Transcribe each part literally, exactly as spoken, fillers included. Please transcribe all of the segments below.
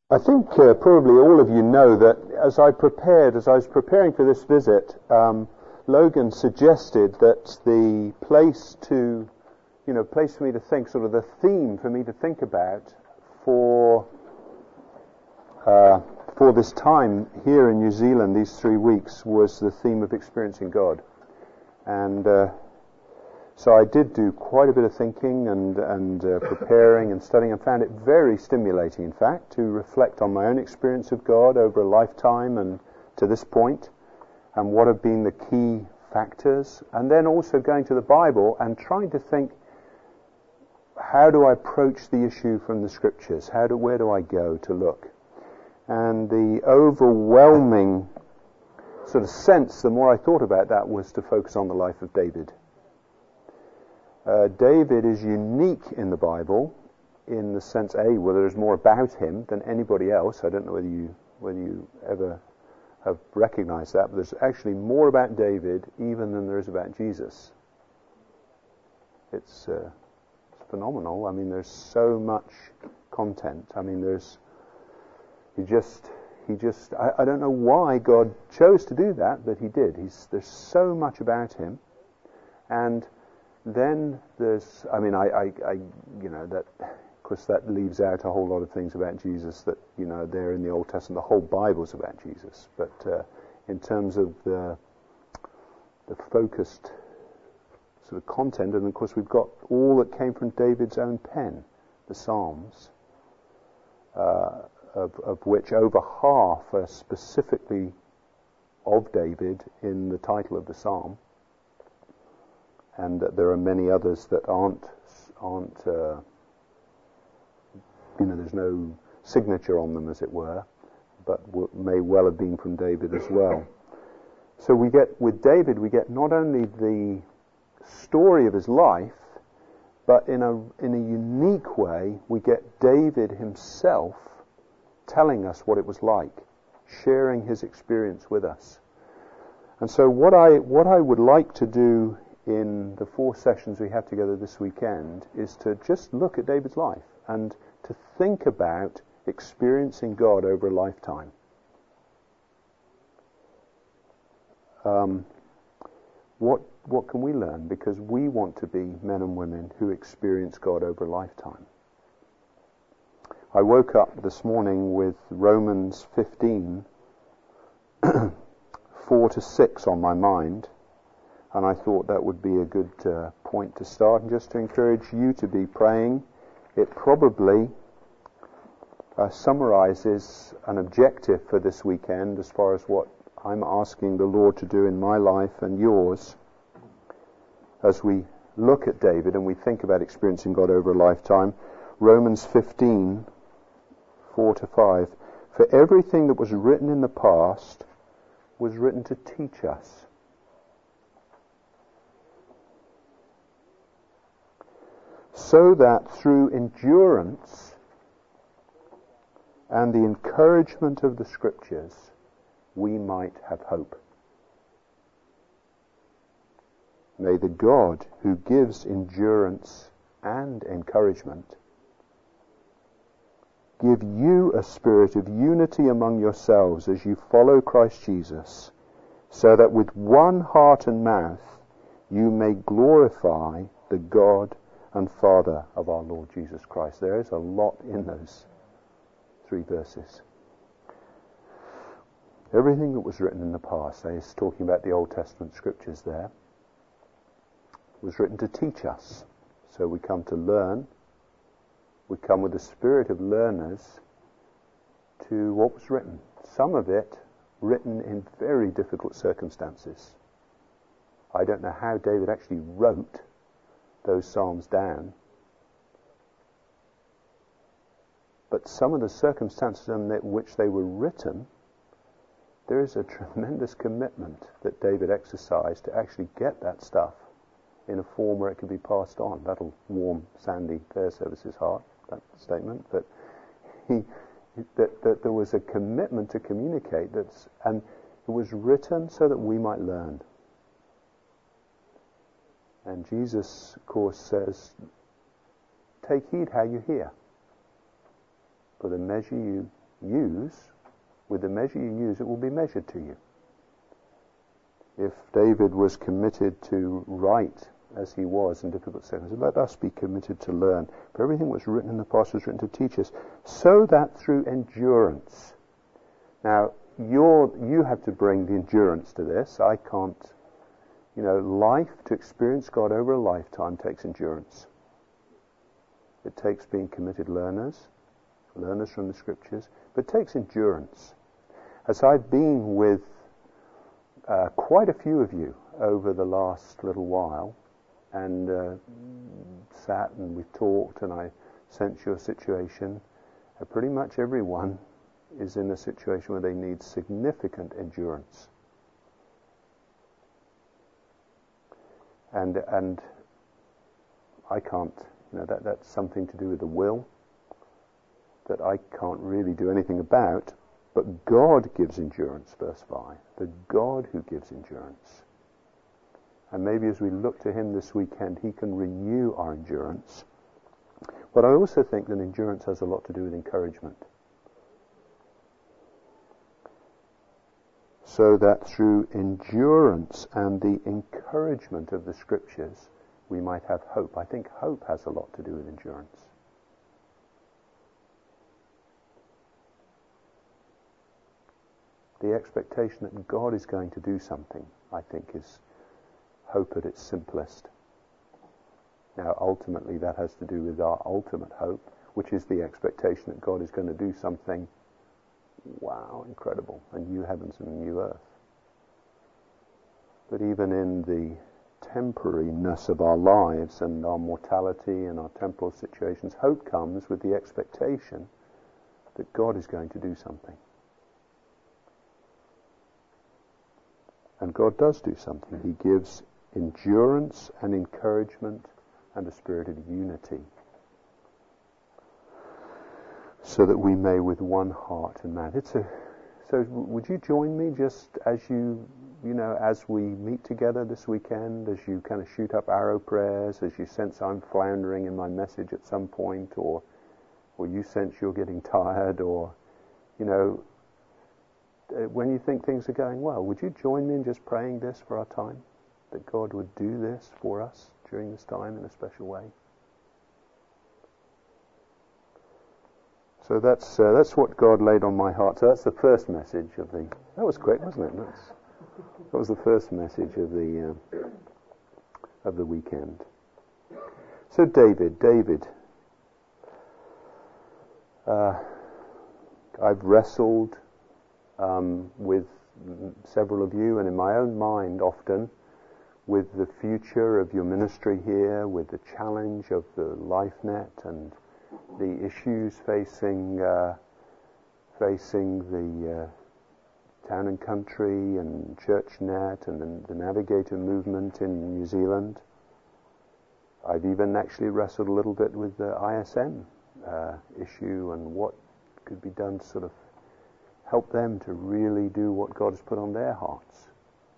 I think uh, probably all of you know that as I prepared, as I was preparing for this visit, um, Logan suggested that the place to, you know, place for me to think, sort of the theme for me to think about for uh, for this time here in New Zealand, these three weeks, was the theme of experiencing God. And uh, so I did do quite a bit of thinking and, and uh, preparing and studying, and found it very stimulating, in fact, to reflect on my own experience of God over a lifetime and to this point, and what have been the key factors, and then also going to the Bible and trying to think, how do I approach the issue from the Scriptures? How do, where do I go to look? And the overwhelming sort of sense, the more I thought about that, was to focus on the life of David. Uh, David is unique in the Bible in the sense, A, well, there's more about him than anybody else. I don't know whether you whether you ever have recognized that, but there's actually more about David even than there is about Jesus. It's, uh, it's phenomenal. I mean, there's so much content. I mean, there's he just he just I, I don't know why God chose to do that, but he did. He's there's so much about him, and then there's, I mean, I, I, I, you know, that, of course, that leaves out a whole lot of things about Jesus that, you know, they're in the Old Testament. The whole Bible's about Jesus. But uh, in terms of the, the focused sort of content, and of course we've got all that came from David's own pen, the Psalms, uh, of, of which over half are specifically of David in the title of the Psalm. And that there are many others that aren't, aren't, uh, you know, there's no signature on them, as it were, but w- may well have been from David as well. So we get, with David, we get not only the story of his life, but in a in a unique way, we get David himself telling us what it was like, sharing his experience with us. And so what I what I would like to do in the four sessions we have together this weekend is to just look at David's life and to think about experiencing God over a lifetime. Um, what what can we learn? Because we want to be men and women who experience God over a lifetime. I woke up this morning with Romans fifteen, four to six on my mind. And I thought that would be a good uh, point to start, and just to encourage you to be praying. It probably uh, summarizes an objective for this weekend as far as what I'm asking the Lord to do in my life and yours as we look at David and we think about experiencing God over a lifetime. Romans fifteen, four to five. For everything that was written in the past was written to teach us, so that through endurance and the encouragement of the Scriptures we might have hope. May the God who gives endurance and encouragement give you a spirit of unity among yourselves as you follow Christ Jesus, so that with one heart and mouth you may glorify the God and Father of our Lord Jesus Christ. There is a lot in those three verses. Everything that was written in the past, he's talking about the Old Testament Scriptures there, was written to teach us. So we come to learn. We come with the spirit of learners to what was written. Some of it written in very difficult circumstances. I don't know how David actually wrote those Psalms down, but some of the circumstances in which they were written, there is a tremendous commitment that David exercised to actually get that stuff in a form where it could be passed on. That'll warm Sandy Fairservice's heart, that statement, but he that, that there was a commitment to communicate, that's, and it was written so that we might learn. And Jesus, of course, says, take heed how you hear. For the measure you use, with the measure you use, it will be measured to you. If David was committed to write as he was in difficult circumstances, let us be committed to learn. For everything was written in the past was written to teach us, so that through endurance. Now, you're, you have to bring the endurance to this. I can't. You know, life, to experience God over a lifetime takes endurance. It takes being committed learners, learners from the Scriptures, but it takes endurance. As I've been with uh, quite a few of you over the last little while, and uh, sat and we've talked and I sense your situation, uh, pretty much everyone is in a situation where they need significant endurance. And and I can't, you know, that, that's something to do with the will that I can't really do anything about, but God gives endurance, verse five. The God who gives endurance. And maybe as we look to him this weekend, he can renew our endurance. But I also think that endurance has a lot to do with encouragement. So that through endurance and the encouragement of the Scriptures, we might have hope. I think hope has a lot to do with endurance. The expectation that God is going to do something, I think, is hope at its simplest. Now, ultimately, that has to do with our ultimate hope, which is the expectation that God is going to do something, wow, incredible, a new heavens and a new earth. But even in the temporariness of our lives and our mortality and our temporal situations, hope comes with the expectation that God is going to do something. And God does do something. He gives endurance and encouragement and a spirit of unity, so that we may with one heart and mind. It's a, so would you join me just as you, you know, as we meet together this weekend, as you kind of shoot up arrow prayers, as you sense I'm floundering in my message at some point, or, or you sense you're getting tired, or, you know, when you think things are going well, would you join me in just praying this for our time? That God would do this for us during this time in a special way? So that's uh, that's what God laid on my heart. So that's the first message of the... That was quick, wasn't it? That's, that was the first message of the uh, of the weekend. So David, David, uh, I've wrestled um, with several of you, and in my own mind often, with the future of your ministry here, with the challenge of the LifeNet and the issues facing uh, facing the uh, Town and Country and ChurchNet and the, the Navigator movement in New Zealand. I've even actually wrestled a little bit with the I S M uh, issue and what could be done to sort of help them to really do what God has put on their hearts.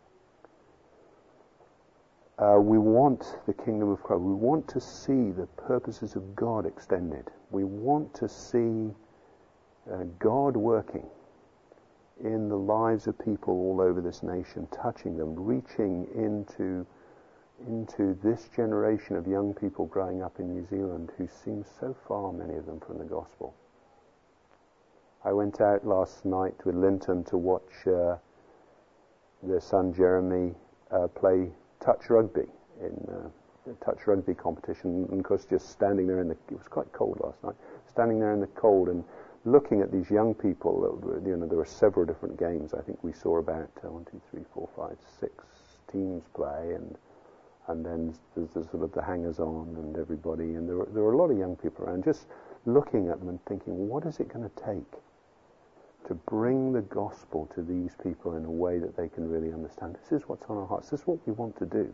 Uh, we want the kingdom of Christ. We want to see the purposes of God extended. We want to see uh, God working in the lives of people all over this nation, touching them, reaching into into this generation of young people growing up in New Zealand who seem so far, many of them, from the gospel. I went out last night with Linton to watch uh, their son Jeremy uh, play touch rugby in uh, a touch rugby competition, and of course just standing there in the, it was quite cold last night, standing there in the cold and looking at these young people. You know, there were several different games. I think we saw about uh, one, two, three, four, five, six teams play, and and then there's the sort of the hangers-on and everybody, and there were, there were a lot of young people around, just looking at them and thinking, what is it going to take to bring the gospel to these people in a way that they can really understand? This is what's on our hearts. This is what we want to do.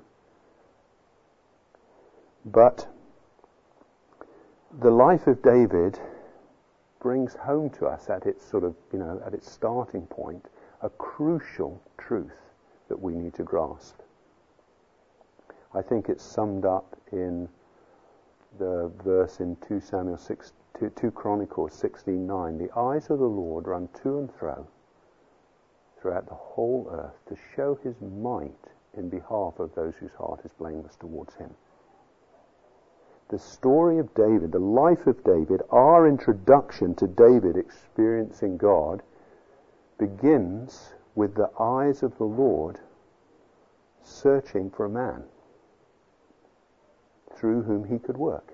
But the life of David brings home to us at its sort of, you know, at its starting point, a crucial truth that we need to grasp. I think it's summed up in the verse in two Samuel six, two, two Chronicles sixteen nine. The eyes of the Lord run to and fro throughout the whole earth to show his might in behalf of those whose heart is blameless towards him. The story of David, the life of David, our introduction to David experiencing God begins with the eyes of the Lord searching for a man through whom he could work.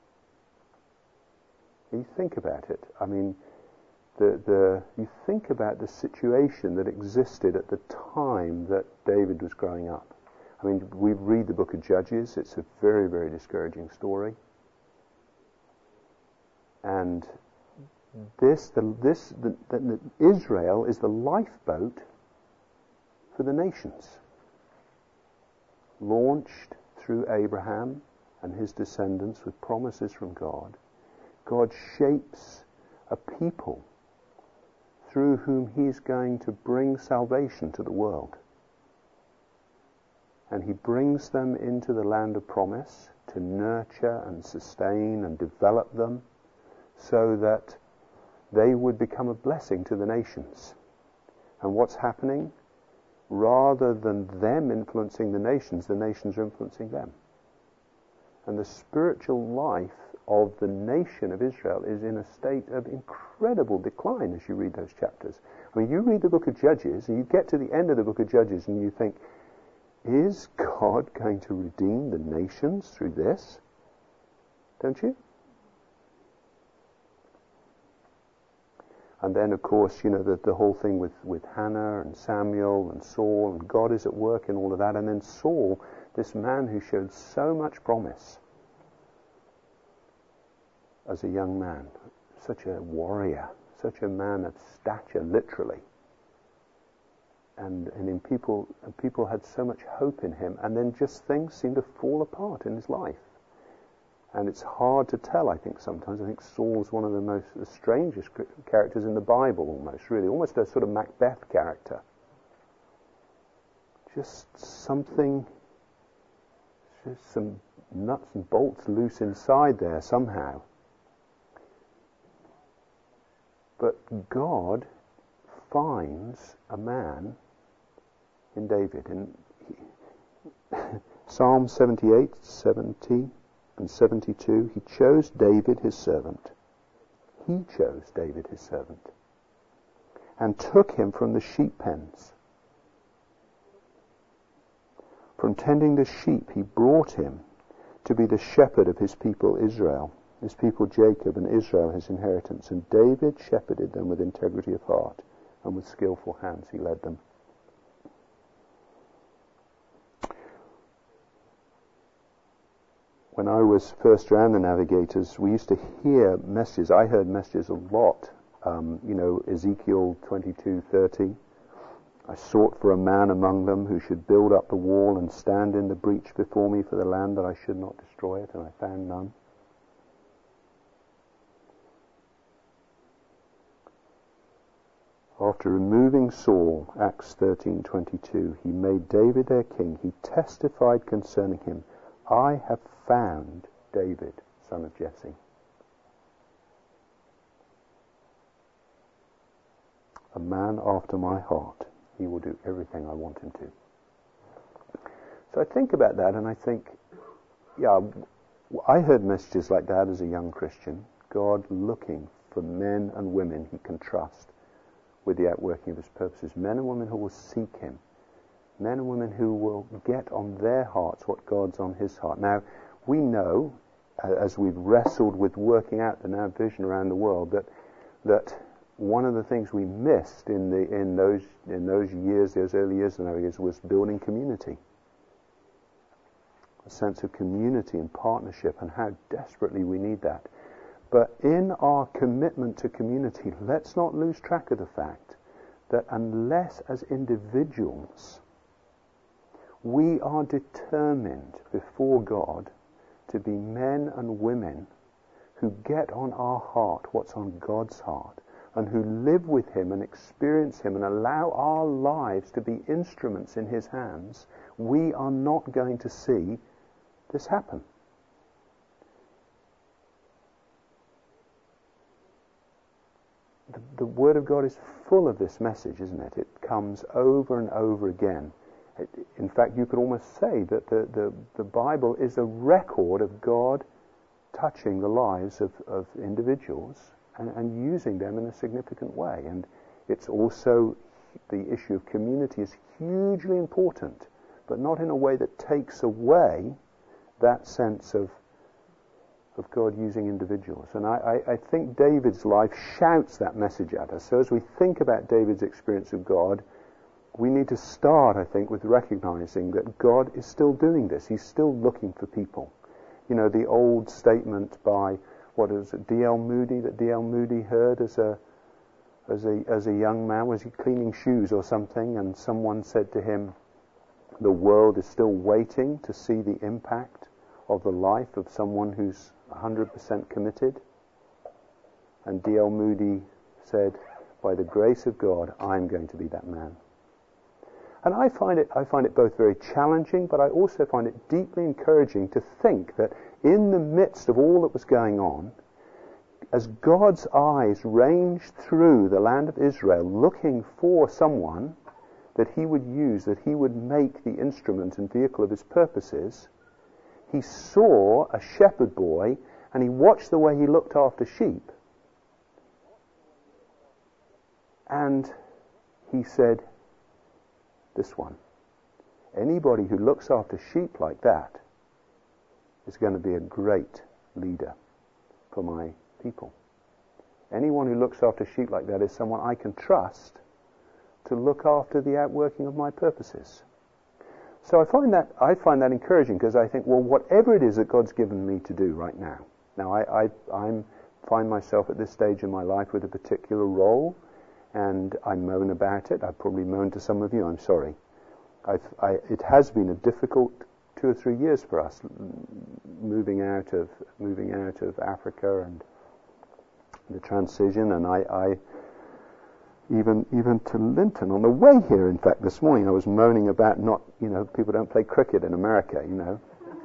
You think about it. I mean, the, the, you think about the situation that existed at the time that David was growing up. I mean, we read the book of Judges. It's a very, very discouraging story. And this, the, this, the, the, the Israel is the lifeboat for the nations, launched through Abraham and his descendants with promises from God. God shapes a people through whom he's going to bring salvation to the world. And he brings them into the land of promise to nurture and sustain and develop them so that they would become a blessing to the nations. And what's happening? Rather than them influencing the nations, the nations are influencing them. And the spiritual life of the nation of Israel is in a state of incredible decline as you read those chapters. I mean, you read the book of Judges and you get to the end of the book of Judges and you think, is God going to redeem the nations through this? Don't you? And then, of course, you know, the, the whole thing with, with Hannah and Samuel and Saul, and God is at work in all of that. And then Saul, this man who showed so much promise as a young man, such a warrior, such a man of stature, literally. And, and in people, and people had so much hope in him, and then just things seemed to fall apart in his life. And it's hard to tell, I think, sometimes. I think Saul's one of the most, the strangest characters in the Bible, almost, really. Almost a sort of Macbeth character. Just something, just some nuts and bolts loose inside there somehow. But God finds a man in David. In Psalm seventy-eight, seventy and seventy-two, he chose David his servant. He chose David his servant and took him from the sheep pens. From tending the sheep, he brought him to be the shepherd of his people Israel, his people Jacob, and Israel his inheritance. And David shepherded them with integrity of heart, and with skillful hands he led them. When I was first around the Navigators, we used to hear messages. I heard messages a lot. Um, you know, Ezekiel twenty-two thirty. I sought for a man among them who should build up the wall and stand in the breach before me for the land that I should not destroy it, and I found none. After removing Saul, Acts thirteen twenty-two, he made David their king. He testified concerning him, I have found David, son of Jesse. A man after my heart. He will do everything I want him to. So I think about that and I think, yeah, I heard messages like that as a young Christian. God looking for men and women he can trust with the outworking of his purposes. Men and women who will seek him. Men and women who will get on their hearts what God's on his heart. Now, we know, as we've wrestled with working out the Nav vision around the world, that that one of the things we missed in the in those in those years, those early years of the Navigators, was building community. A sense of community and partnership, and how desperately we need that. But in our commitment to community, let's not lose track of the fact that unless as individuals we are determined before God to be men and women who get on our heart what's on God's heart, and who live with him and experience him and allow our lives to be instruments in his hands, we are not going to see this happen. the Word of God is full of this message, isn't it? It comes over and over again. It, in fact, you could almost say that the, the, the Bible is a record of God touching the lives of, of individuals and, and using them in a significant way. And it's also, the issue of community is hugely important, but not in a way that takes away that sense of of God using individuals. And I, I, I think David's life shouts that message at us. So as we think about David's experience of God, we need to start, I think, with recognizing that God is still doing this. He's still looking for people. You know, the old statement by, what is it, D L Moody, that D L Moody heard as a as a as a young man, was he cleaning shoes or something, and someone said to him, the world is still waiting to see the impact of the life of someone who's one hundred percent committed. And D L Moody said, by the grace of God, I'm going to be that man. And I find it I find it both very challenging, but I also find it deeply encouraging to think that in the midst of all that was going on, as God's eyes ranged through the land of Israel looking for someone that he would use, that he would make the instrument and vehicle of his purposes, he saw a shepherd boy and he watched the way he looked after sheep. And he said, this one, anybody who looks after sheep like that is going to be a great leader for my people. Anyone who looks after sheep like that is someone I can trust to look after the outworking of my purposes. So I find that I find that encouraging, because I think, well, whatever it is that God's given me to do right now. Now, I, I I'm, find myself at this stage in my life with a particular role, and I moan about it. I've probably moaned to some of you. I'm sorry. I've, I, it has been a difficult two or three years for us, moving out of moving out of Africa and the transition, and I. I Even even to Linton on the way here. In fact, this morning I was moaning about not, you know, people don't play cricket in America, you know.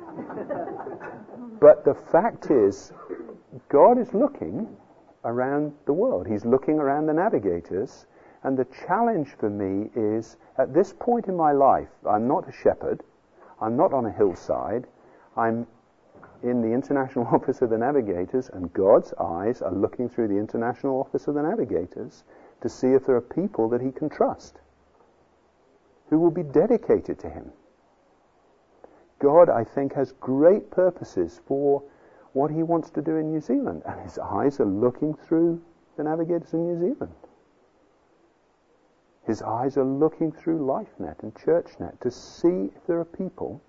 But the fact is, God is looking around the world. He's looking around the navigators, and the challenge for me is, at this point in my life, I'm not a shepherd, I'm not on a hillside, I'm in the International Office of the Navigators, and God's eyes are looking through the International Office of the Navigators to see if there are people that he can trust, who will be dedicated to him. God, I think, has great purposes for what he wants to do in New Zealand, and his eyes are looking through the navigators in New Zealand. His eyes are looking through LifeNet and ChurchNet to see if there are people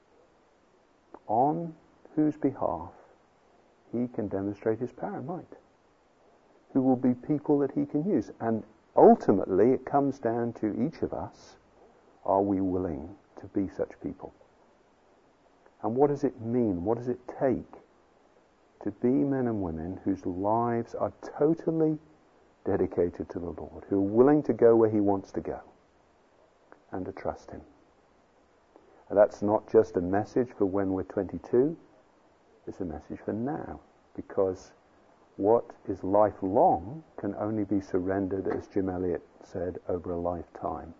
on whose behalf he can demonstrate his power and might, who will be people that he can use. And ultimately it comes down to each of us. Are we willing to be such people? And what does it mean? What does it take to be men and women whose lives are totally dedicated to the Lord, who are willing to go where he wants to go and to trust him? And that's not just a message for when we're twenty-two, it's a message for now, because what is lifelong can only be surrendered, as Jim Elliot said, over a lifetime.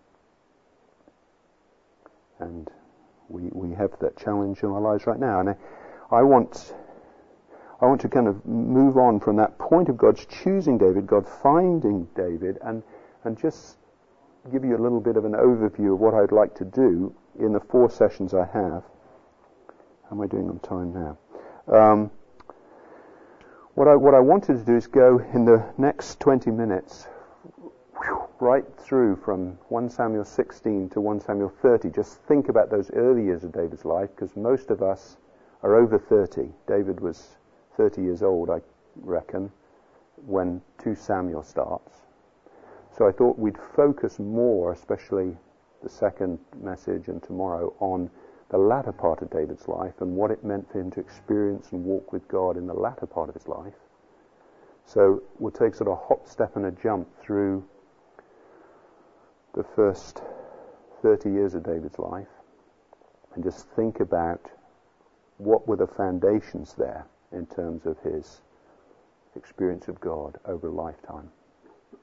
And we we have that challenge in our lives right now. And I, I want I want to kind of move on from that point of God's choosing David, God finding David, and and just give you a little bit of an overview of what I'd like to do in the four sessions I have. How am I doing on time now? Um, what I what I wanted to do is go in the next twenty minutes right through from First Samuel sixteen to First Samuel thirty. Just think about those early years of David's life, because most of us are over thirty. David was thirty years old, I reckon, when Second Samuel starts. So I thought we'd focus more, especially the second message and tomorrow, on the latter part of David's life and what it meant for him to experience and walk with God in the latter part of his life. So we'll take sort of a hop, step and a jump through the first thirty years of David's life and just think about what were the foundations there in terms of his experience of God over a lifetime.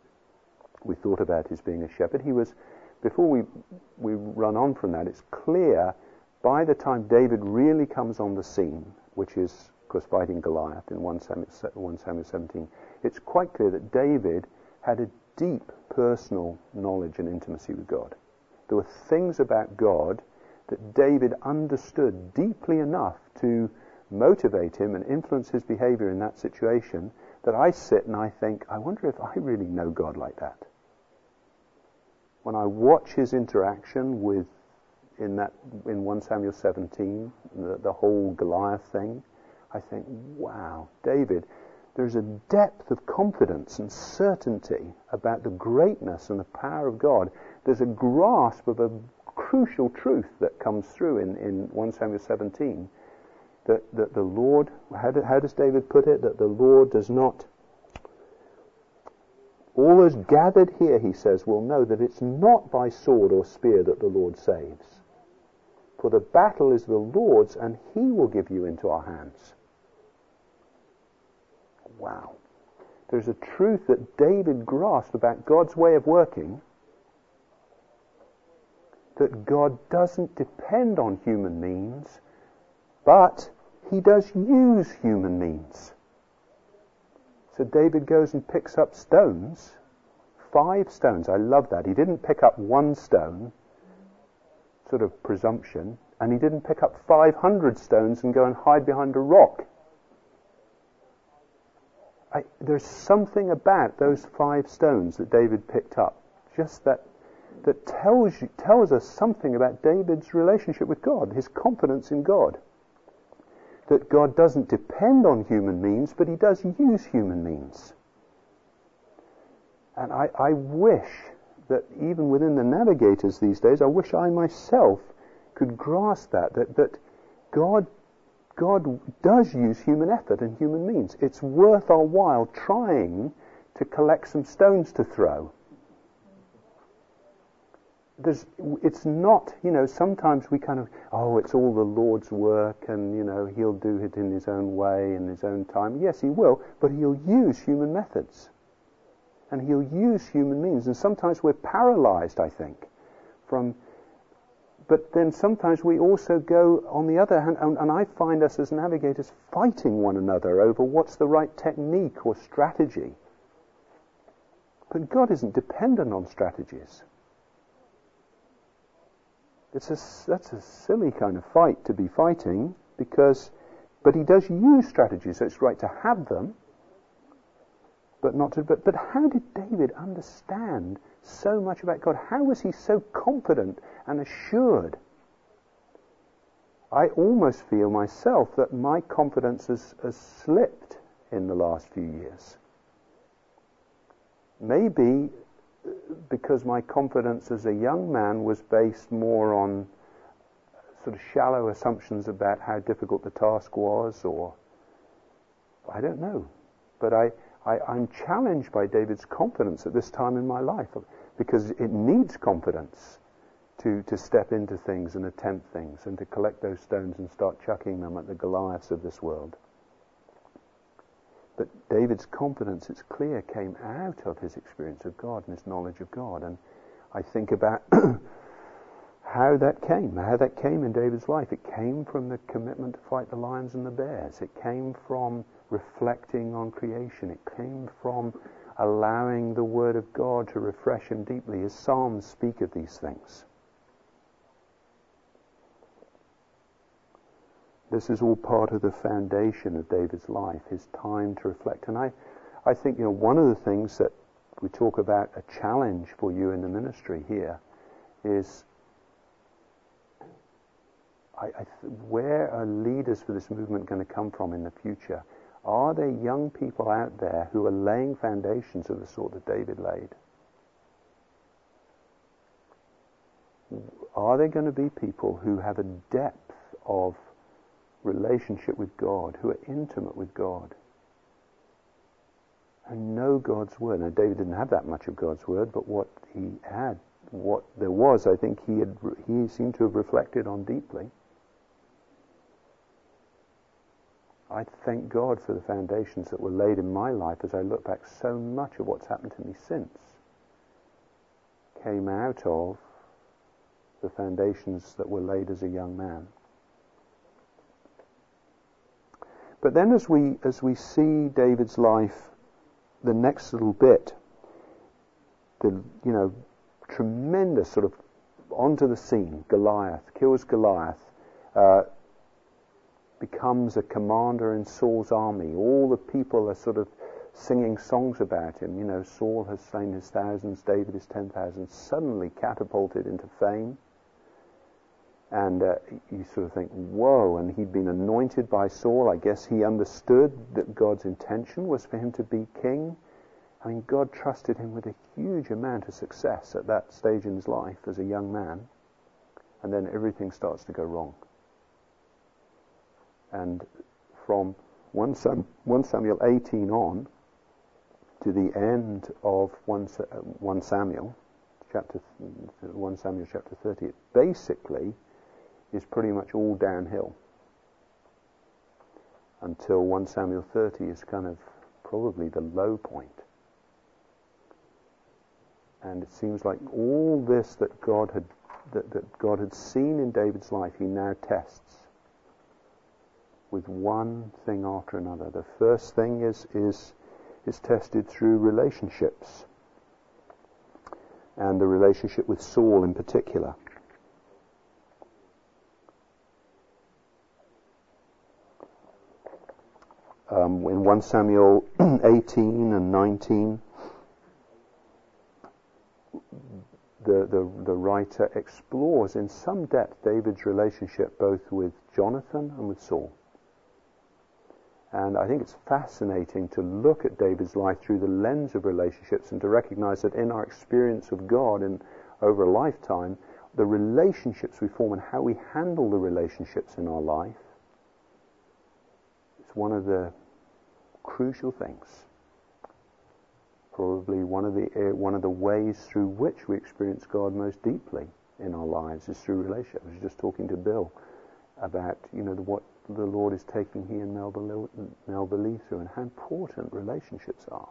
we thought about his being a shepherd. He was, before we we run on from that, it's clear by the time David really comes on the scene, which is, of course, fighting Goliath in First Samuel seventeen, it's quite clear that David had a deep personal knowledge and intimacy with God. There were things about God that David understood deeply enough to motivate him and influence his behavior in that situation that I sit and I think, I wonder if I really know God like that. When I watch his interaction with, in that, in First Samuel seventeen, the, the whole Goliath thing, I think, wow, David, there's a depth of confidence and certainty about the greatness and the power of God. There's a grasp of a crucial truth that comes through in, in First Samuel seventeen, that, that the Lord, how, do, how does David put it? That the Lord does not, all those gathered here, he says, will know that it's not by sword or spear that the Lord saves. For the battle is the Lord's, and he will give you into our hands. Wow. There's a truth that David grasped about God's way of working, that God doesn't depend on human means, but he does use human means. So David goes and picks up stones, five stones. I love that. He didn't pick up one stone, sort of presumption, and he didn't pick up five hundred stones and go and hide behind a rock. I, there's something about those five stones that David picked up, just that that tells you, tells us something about David's relationship with God, his confidence in God. That God doesn't depend on human means, but he does use human means. And I, I wish that even within the navigators these days, I wish I myself could grasp that, that, that God, God does use human effort and human means. It's worth our while trying to collect some stones to throw. There's, it's not, you know, sometimes we kind of, oh, it's all the Lord's work and, you know, he'll do it in his own way, in his own time. Yes, he will, but he'll use human methods. And he'll use human means. And sometimes we're paralyzed, I think, from, but then sometimes we also go on the other hand, and, and I find us as navigators fighting one another over what's the right technique or strategy. But God isn't dependent on strategies. It's a, that's a silly kind of fight to be fighting, because, but he does use strategies, so it's right to have them, but not to. But, but how did David understand so much about God? How was he so confident and assured? I almost feel myself that my confidence has, has slipped in the last few years. Maybe because my confidence as a young man was based more on sort of shallow assumptions about how difficult the task was, or I don't know. But I, I, I'm challenged by David's confidence at this time in my life, because it needs confidence to, to step into things and attempt things and to collect those stones and start chucking them at the Goliaths of this world. But David's confidence, it's clear, came out of his experience of God and his knowledge of God. And I think about how that came, how that came in David's life. It came from the commitment to fight the lions and the bears. It came from reflecting on creation. It came from allowing the Word of God to refresh him deeply. His Psalms speak of these things. This is all part of the foundation of David's life, his time to reflect. And I, I think, you know, one of the things that we talk about, a challenge for you in the ministry here, is I, I th- where are leaders for this movement going to come from in the future? Are there young people out there who are laying foundations of the sort that David laid? Are there going to be people who have a depth of relationship with God, who are intimate with God, and know God's Word? Now, David didn't have that much of God's Word, but what he had, what there was, I think he had, he seemed to have reflected on deeply. I thank God for the foundations that were laid in my life as I look back. So much of what's happened to me since came out of the foundations that were laid as a young man. But then as we as we see David's life, the next little bit, the you know, tremendous sort of onto the scene, Goliath, kills Goliath, uh, becomes a commander in Saul's army. All the people are sort of singing songs about him. You know, Saul has slain his thousands, David his ten thousands, suddenly catapulted into fame. And uh, you sort of think, whoa, and he'd been anointed by Saul. I guess he understood that God's intention was for him to be king. I mean, God trusted him with a huge amount of success at that stage in his life as a young man. And then everything starts to go wrong. And from First Samuel eighteen on to the end of First Samuel, chapter First Samuel chapter thirty, it basically is pretty much all downhill until First Samuel thirty is kind of probably the low point. And it seems like all this that God had that, that God had seen in David's life, he now tests with one thing after another. The first thing is is is tested through relationships, and the relationship with Saul in particular. Um, in First Samuel eighteen and nineteen, the, the the writer explores in some depth David's relationship both with Jonathan and with Saul. And I think it's fascinating to look at David's life through the lens of relationships and to recognize that in our experience of God and over a lifetime, the relationships we form and how we handle the relationships in our life is one of the crucial things. Probably one of the uh, one of the ways through which we experience God most deeply in our lives is through relationships. I was just talking to Bill about, you know, the, what the Lord is taking he and Melba Lee through and how important relationships are.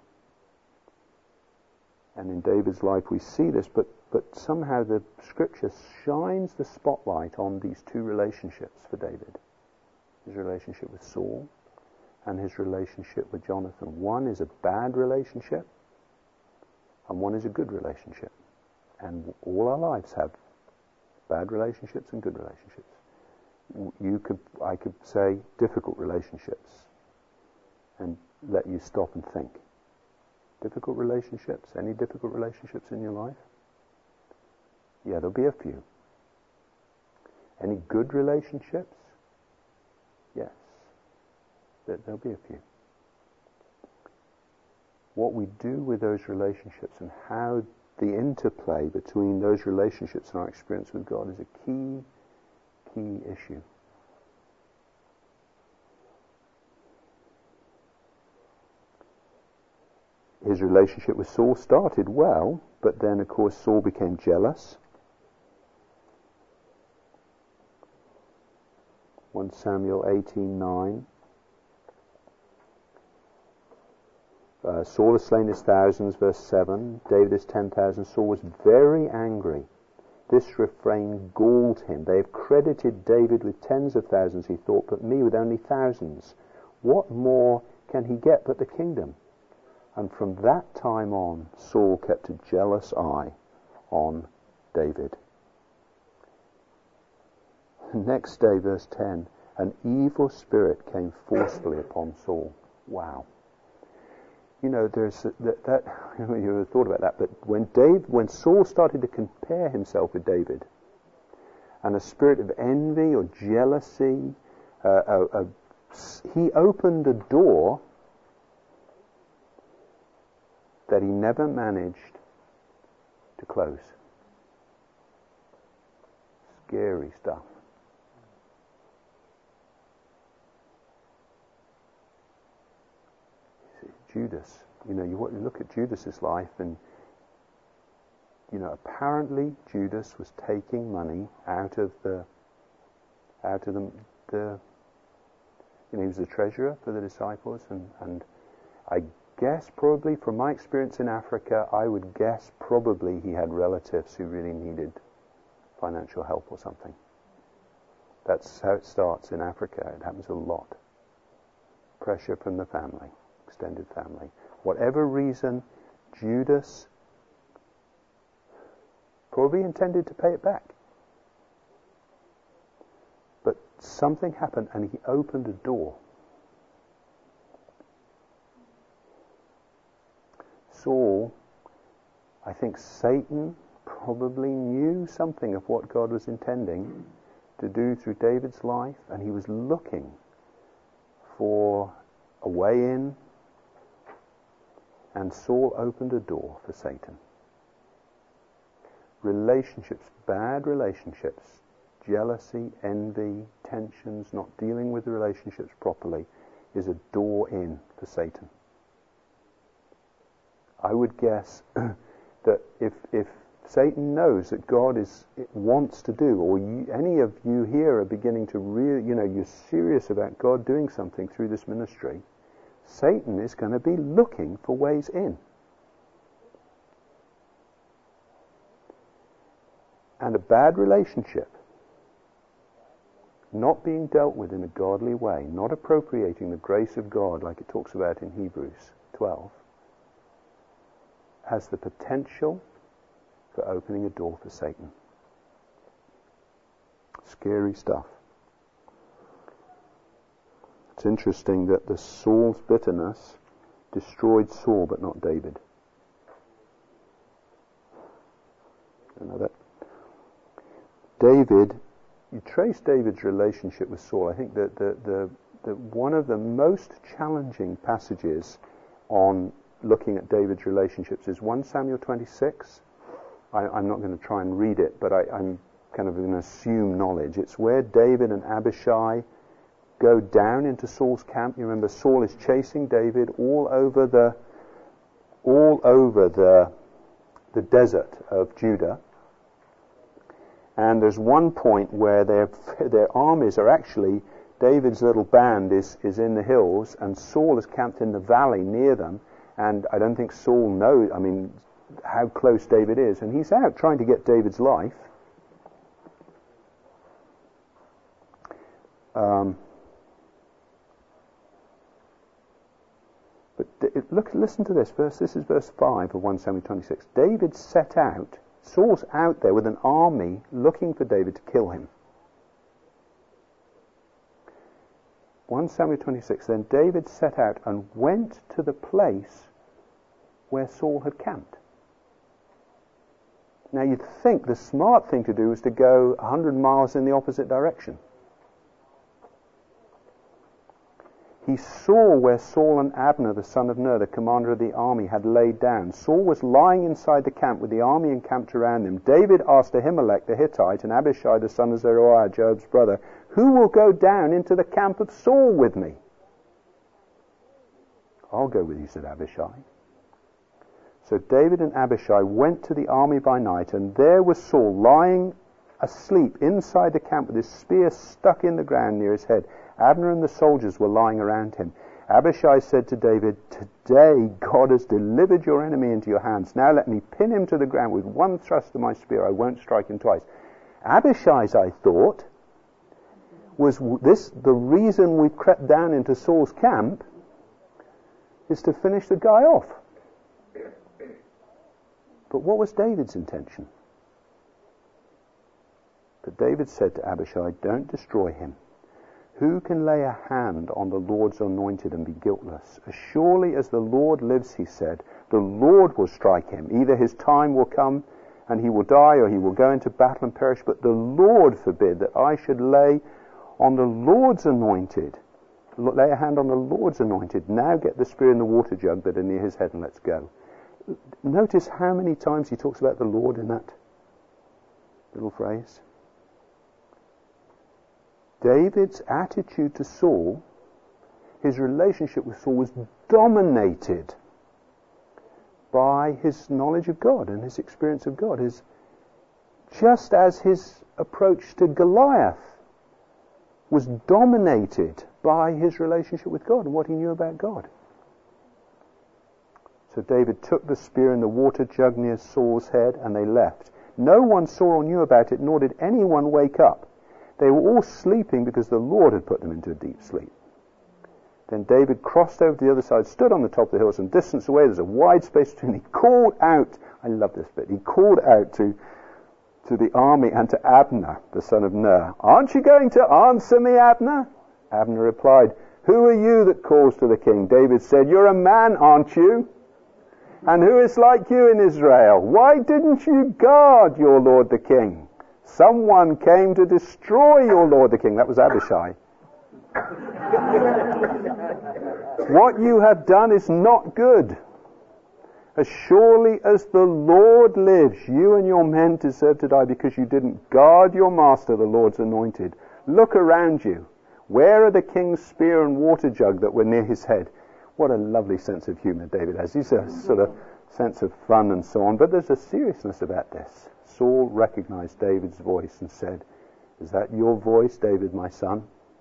And in David's life we see this, but, but somehow the Scripture shines the spotlight on these two relationships for David. His relationship with Saul and his relationship with Jonathan. One is a bad relationship and one is a good relationship. And all our lives have bad relationships and good relationships. You could, I could say, difficult relationships, and let you stop and think. Difficult relationships? Any difficult relationships in your life? Yeah, there'll be a few. Any good relationships? Yes, there, there'll be a few. What we do with those relationships and how the interplay between those relationships and our experience with God is a key key issue. His relationship with Saul started well, but then of course Saul became jealous. First Samuel eighteen nine. Uh, Saul has slain his thousands, verse seven. David his ten thousand. Saul was very angry. This refrain galled him. They have credited David with tens of thousands, he thought, but me with only thousands. What more can he get but the kingdom? And from that time on, Saul kept a jealous eye on David. Next day, verse ten, an evil spirit came forcefully upon Saul. Wow. You know, there's that, that you know, you thought about that, but when Dave, when Saul started to compare himself with David, and a spirit of envy or jealousy, uh, uh, uh, he opened a door that he never managed to close. Scary stuff. Judas, you know, you look at Judas's life, and you know, apparently Judas was taking money out of the, out of the, the you know, he was the treasurer for the disciples, and, and I guess probably, from my experience in Africa, I would guess probably he had relatives who really needed financial help or something. That's how it starts in Africa. It happens a lot. Pressure from the family, extended family. Whatever reason, Judas probably intended to pay it back. But something happened and he opened a door. Saul, I think Satan probably knew something of what God was intending to do through David's life, and he was looking for a way in, and Saul opened a door for Satan. Relationships, bad relationships, jealousy, envy, tensions, not dealing with the relationships properly, is a door in for Satan. I would guess that if if Satan knows that God is wants to do, or you, any of you here are beginning to really, you know, you're serious about God doing something through this ministry, Satan is going to be looking for ways in. And a bad relationship, not being dealt with in a godly way, not appropriating the grace of God like it talks about in Hebrews twelve, has the potential for opening a door for Satan. Scary stuff. It's interesting that the Saul's bitterness destroyed Saul but not David. You know that? David, you trace David's relationship with Saul. I think that the, the, the one of the most challenging passages on looking at David's relationships is First Samuel twenty-six. I, I'm not going to try and read it, but I, I'm kind of going to assume knowledge. It's where David and Abishai go down into Saul's camp. You remember Saul is chasing David all over the all over the the desert of Judah. And there's one point where their their armies are actually, David's little band is, is in the hills, and Saul is camped in the valley near them. And I don't think Saul knows, I mean, how close David is. And he's out trying to get David's life. Um, but it, look, listen to this verse. This is verse five of First Samuel twenty-six. David set out, Saul's out there with an army looking for David to kill him. First Samuel twenty-six, then David set out and went to the place where Saul had camped. Now you'd think the smart thing to do was to go a hundred miles in the opposite direction. He saw where Saul and Abner, the son of Ner, the commander of the army, had laid down. Saul was lying inside the camp with the army encamped around him. David asked Ahimelech the Hittite and Abishai the son of Zeruiah, Joab's brother, "Who will go down into the camp of Saul with me?" "I'll go with you," said Abishai. So David and Abishai went to the army by night, and there was Saul lying asleep inside the camp with his spear stuck in the ground near his head. Abner and the soldiers were lying around him. Abishai said to David, "Today God has delivered your enemy into your hands. Now let me pin him to the ground with one thrust of my spear. I won't strike him twice." Abishai's, I thought, was this the reason we've crept down into Saul's camp is to finish the guy off. But what was David's intention? But David said to Abishai, "Don't destroy him. Who can lay a hand on the Lord's anointed and be guiltless? As surely as the Lord lives," he said, "the Lord will strike him. Either his time will come and he will die, or he will go into battle and perish. But the Lord forbid that I should lay on the Lord's anointed, lay a hand on the Lord's anointed. Now get the spear in the water jug that are near his head and let's go." Notice how many times he talks about the Lord in that little phrase. David's attitude to Saul, his relationship with Saul, was dominated by his knowledge of God and his experience of God. His, just as his approach to Goliath was dominated by his relationship with God and what he knew about God. So David took the spear and the water jug near Saul's head, and they left. No one saw or knew about it, nor did anyone wake up. They were all sleeping because the Lord had put them into a deep sleep. Then David crossed over to the other side, stood on the top of the hill, some distance away. There's a wide space between. He called out, I love this bit, he called out to, to the army and to Abner, the son of Ner, "Aren't you going to answer me, Abner?" Abner replied, "Who are you that calls to the king?" David said, "You're a man, aren't you? And who is like you in Israel? Why didn't you guard your lord the king? Someone came to destroy your lord the king." That was Abishai. "What you have done is not good. As surely as the Lord lives, you and your men deserve to die because you didn't guard your master, the Lord's anointed. Look around you. Where are the king's spear and water jug that were near his head?" What a lovely sense of humor David has. He's a sort of sense of fun and so on, but there's a seriousness about this. Saul recognized David's voice and said, "Is that your voice, David, my son?"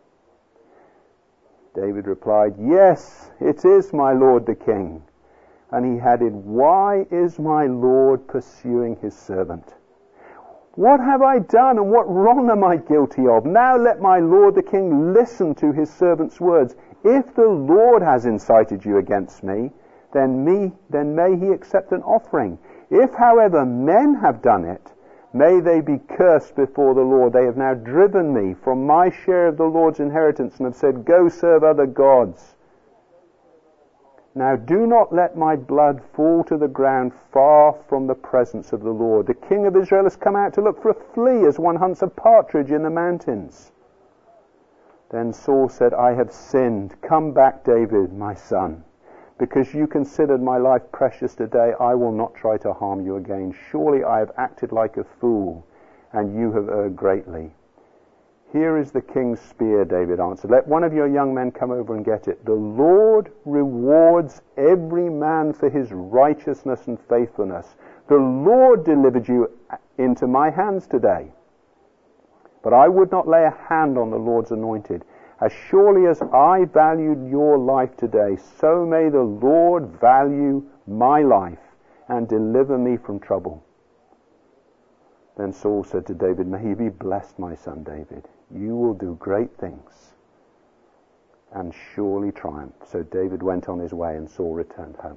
David replied, "Yes, it is, my lord the king." And he added, "Why is my lord pursuing his servant? What have I done, and what wrong am I guilty of? Now let my lord the king listen to his servant's words. If the Lord has incited you against me, then me, then may he accept an offering. If, however, men have done it, may they be cursed before the Lord. They have now driven me from my share of the Lord's inheritance and have said, 'Go serve other gods.' Now do not let my blood fall to the ground far from the presence of the Lord. The king of Israel has come out to look for a flea as one hunts a partridge in the mountains." Then Saul said, "I have sinned. Come back, David, my son. Because you considered my life precious today, I will not try to harm you again. Surely I have acted like a fool, and you have erred greatly." "Here is the king's spear," David answered. "Let one of your young men come over and get it. The Lord rewards every man for his righteousness and faithfulness. The Lord delivered you into my hands today. But I would not lay a hand on the Lord's anointed. As surely as I valued your life today, so may the Lord value my life and deliver me from trouble." Then Saul said to David, "May you be blessed, my son David. You will do great things and surely triumph." So David went on his way and Saul returned home.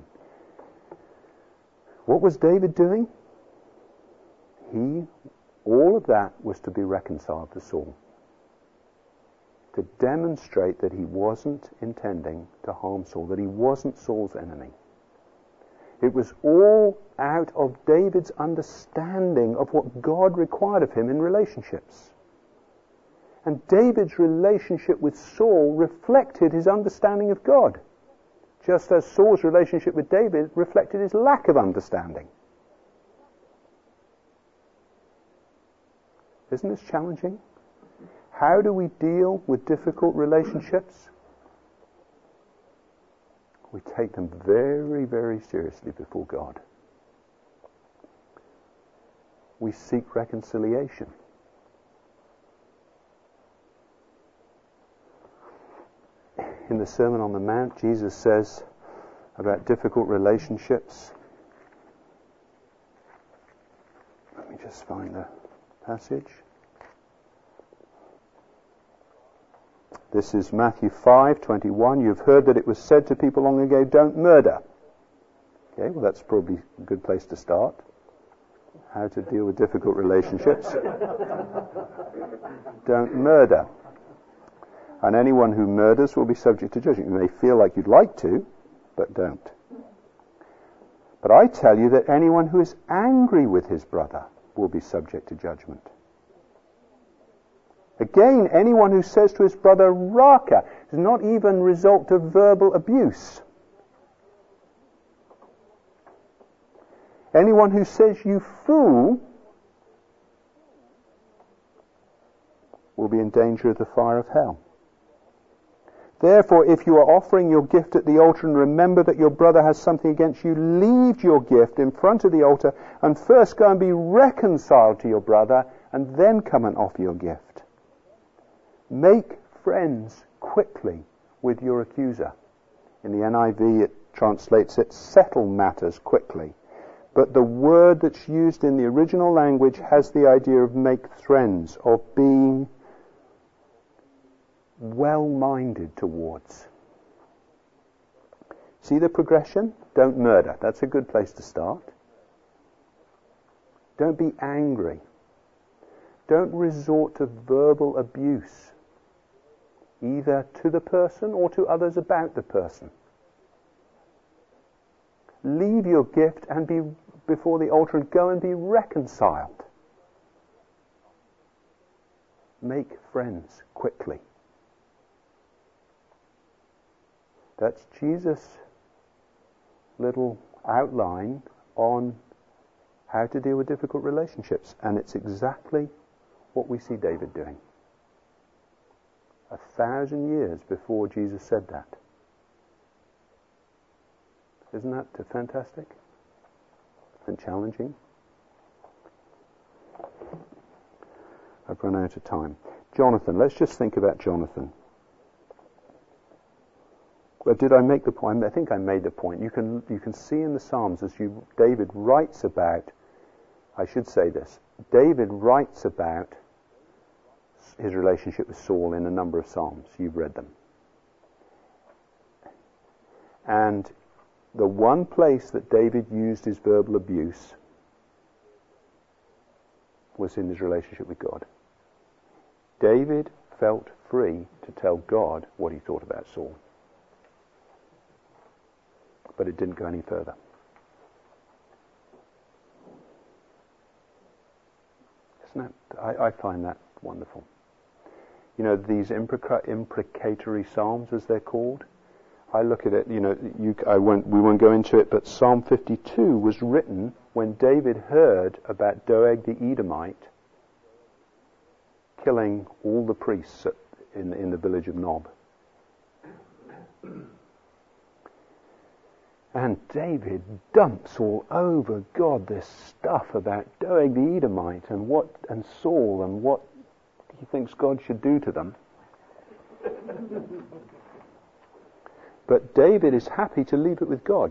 What was David doing? He, all of that was to be reconciled to Saul, to demonstrate that he wasn't intending to harm Saul, that he wasn't Saul's enemy. It was all out of David's understanding of what God required of him in relationships. And David's relationship with Saul reflected his understanding of God, just as Saul's relationship with David reflected his lack of understanding. Isn't this challenging? How do we deal with difficult relationships? We take them very, very seriously before God. We seek reconciliation. In the Sermon on the Mount, Jesus says about difficult relationships. Let me just find the passage. This is Matthew five twenty-one. "You've heard that it was said to people long ago, 'Don't murder.'" Okay, well that's probably a good place to start. How to deal with difficult relationships. Don't murder. And anyone who murders will be subject to judgment. You may feel like you'd like to, but don't. But I tell you that anyone who is angry with his brother will be subject to judgment. Again, anyone who says to his brother, "Raka," does not even result to verbal abuse. Anyone who says, "You fool," will be in danger of the fire of hell. Therefore, if you are offering your gift at the altar and remember that your brother has something against you, leave your gift in front of the altar and first go and be reconciled to your brother, and then come and offer your gift. Make friends quickly with your accuser. In the N I V it translates it, settle matters quickly. But the word that's used in the original language has the idea of make friends, of being well-minded towards. See the progression? Don't murder. That's a good place to start. Don't be angry. Don't resort to verbal abuse, either to the person or to others about the person. Leave your gift and be before the altar and go and be reconciled. Make friends quickly. That's Jesus' little outline on how to deal with difficult relationships. And it's exactly what we see David doing. A thousand years before Jesus said that. Isn't that fantastic and challenging? I've run out of time. Jonathan, let's just think about Jonathan. Well, did I make the point? I think I made the point. You can you can see in the Psalms as you David writes about, I should say this, David writes about his relationship with Saul in a number of Psalms. You've read them. And the one place that David used his verbal abuse was in his relationship with God. David felt free to tell God what he thought about Saul. But it didn't go any further. Isn't that? I, I find that wonderful. You know, these impreca- imprecatory psalms, as they're called. I look at it. You know, you, I won't. We won't go into it. But Psalm fifty-two was written when David heard about Doeg the Edomite killing all the priests at, in in the village of Nob. And David dumps all over God this stuff about Doeg the Edomite and what and Saul and what he thinks God should do to them. But David is happy to leave it with God.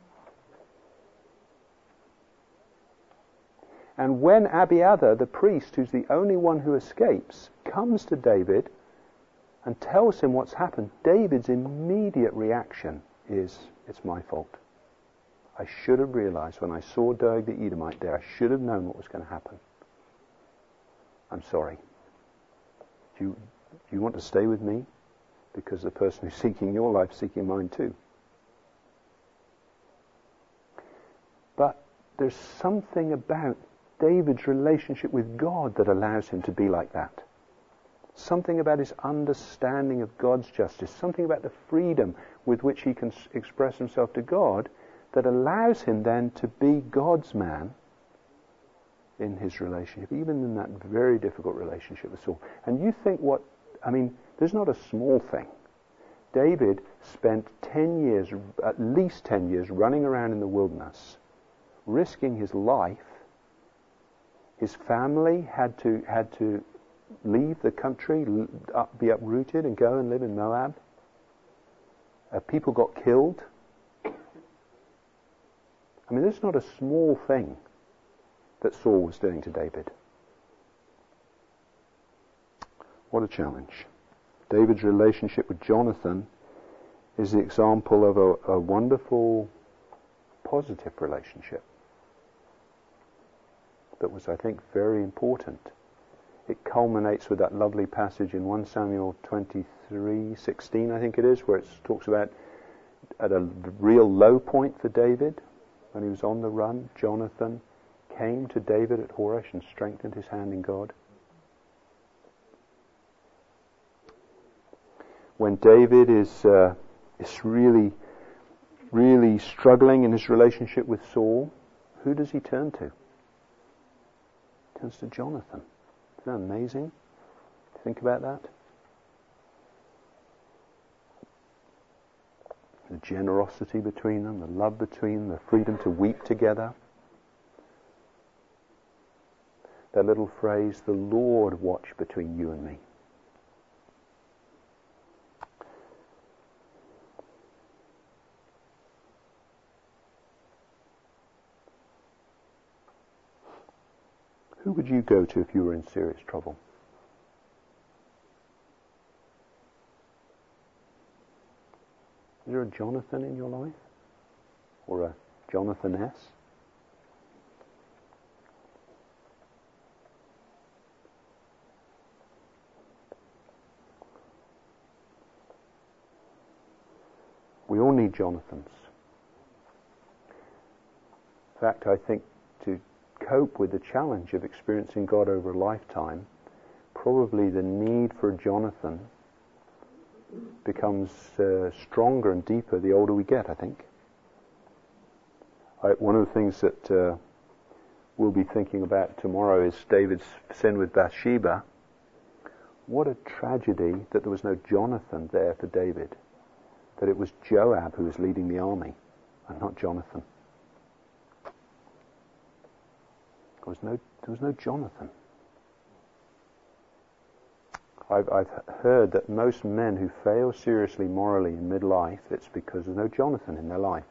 And when Abiathar, the priest, who's the only one who escapes, comes to David and tells him what's happened, David's immediate reaction is, it's my fault. I should have realized when I saw Doeg the Edomite there, I should have known what was going to happen. I'm sorry. Do you, do you want to stay with me? Because the person who's seeking your life is seeking mine too. But there's something about David's relationship with God that allows him to be like that. Something about his understanding of God's justice, something about the freedom with which he can s- express himself to God that allows him then to be God's man in his relationship, even in that very difficult relationship with Saul. And you think what, I mean, there's not a small thing. David spent ten years, at least ten years, running around in the wilderness, risking his life. His family had to had to leave the country, up, be uprooted and go and live in Moab. Uh, people got killed. I mean, this is not a small thing that Saul was doing to David. What a challenge. David's relationship with Jonathan is the example of a, a wonderful, positive relationship that was, I think, very important. It culminates with that lovely passage in First Samuel twenty-three sixteen, I think it is, where it talks about at a real low point for David, when he was on the run, Jonathan came to David at Horesh and strengthened his hand in God. When David is uh, is really, really struggling in his relationship with Saul, who does he turn to? He turns to Jonathan. Isn't that amazing? Think about that. The generosity between them, the love between them, the freedom to weep together. That little phrase, the Lord watch between you and me. Who would you go to if you were in serious trouble? Is there a Jonathan in your life? Or a Jonathaness? We all need Jonathans. In fact, I think to cope with the challenge of experiencing God over a lifetime, probably the need for a Jonathan becomes uh, stronger and deeper the older we get, I think. I, one of the things that uh, we'll be thinking about tomorrow is David's sin with Bathsheba. What a tragedy that there was no Jonathan there for David. That it was Joab who was leading the army and not Jonathan. There was no, there was no Jonathan. I've, I've heard that most men who fail seriously morally in midlife, it's because there's no Jonathan in their life.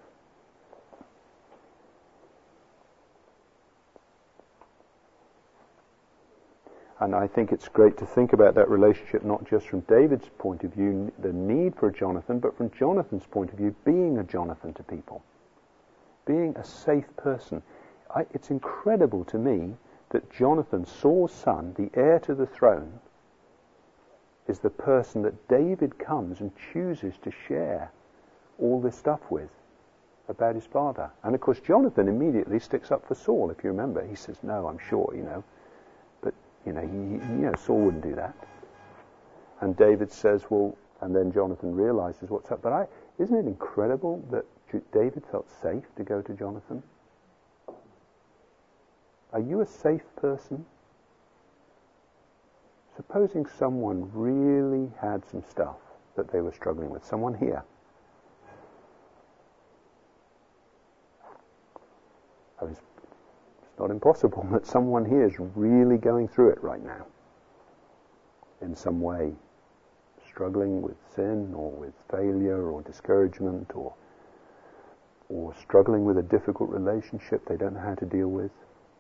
And I think it's great to think about that relationship not just from David's point of view, the need for a Jonathan, but from Jonathan's point of view, being a Jonathan to people. Being a safe person. I, it's incredible to me that Jonathan, Saul's son, the heir to the throne, is the person that David comes and chooses to share all this stuff with about his father. And of course Jonathan immediately sticks up for Saul, if you remember. He says, no, I'm sure, you know. But, you know, he, you know, Saul wouldn't do that. And David says, well, and then Jonathan realizes what's up. But I, isn't it incredible that David felt safe to go to Jonathan? Are you a safe person? Supposing someone really had some stuff that they were struggling with, someone here. I mean, it's not impossible that someone here is really going through it right now. In some way, struggling with sin or with failure or discouragement or or struggling with a difficult relationship they don't know how to deal with.